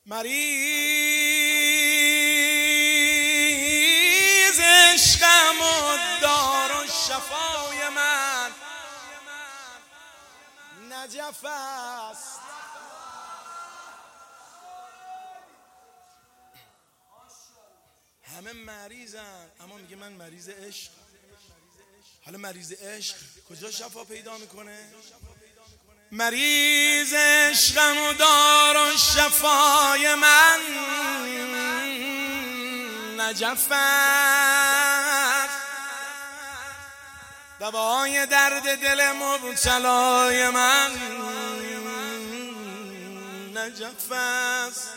مریض عشقم و دار و شفای من نجف است. همه مریضن اما میگه من مریض عشق. حالا مریض عشق کجا شفا پیدا میکنه؟ مریض عشقم و دار و شفای من نجف است. دوای درد دل مبتلای من نجف است.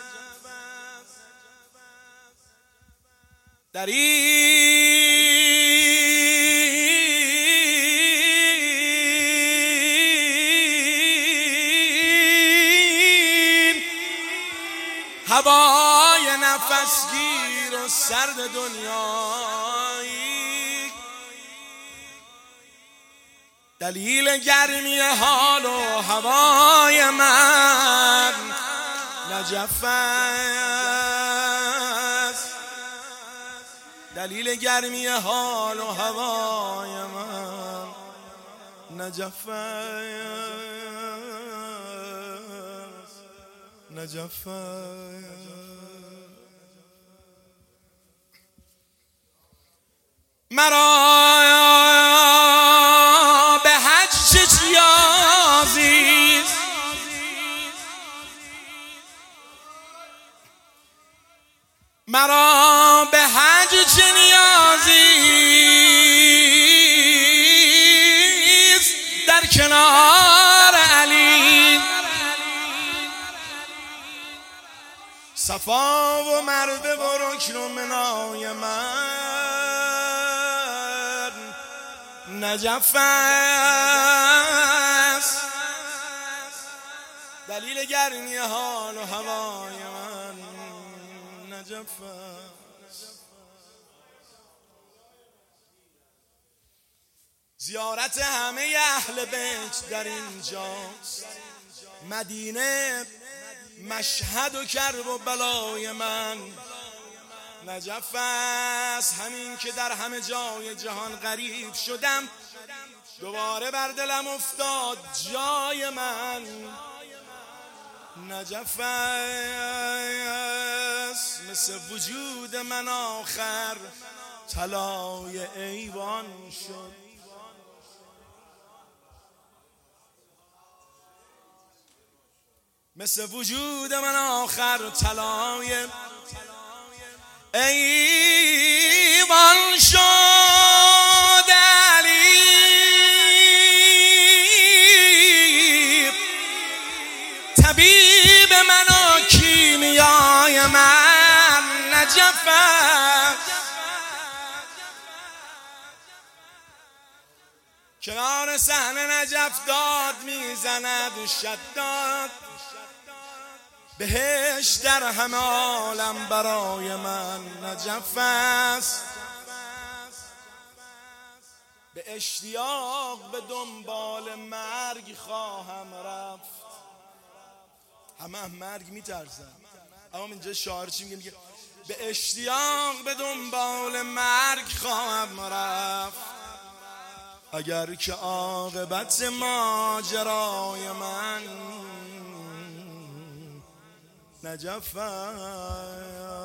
در این هوای نفسگیر و سرد دنیایی دلیل گرمی حال و هوای من نجف است. دلیل گرمی حال و هوای من نجف است. نجف مرا به حج چه نیازی است؟ مرا به حج چه نیازی است در کنار علی؟ صفا و مروه و رکن و منای من نجف است. دلیل گرمی حال و هوای من نجف است. زیارت همه اهل بیت در اینجاست. مدینه مشهد و کرب و بلای من نجف است. همین که در همه جای جهان غریب شدم دوباره بر دلم افتاد جای من نجف است. مثل وجود من آخر طلای ایوان شد. مثل وجود من آخر طلای ایوان شد. علی طبیب من و کیمیای من نجف است. کنار صحنه نجف داد میزند و شداد بهش در همه عالم برای من نجف است. به اشتیاق به دنبال مرگ خواهم رفت. همه مرگ میترسن اما اینجا شاعر چی میگه؟ به اشتیاق به دنبال مرگ خواهم رفت اگر که عاقبت ماجرای من نجف است.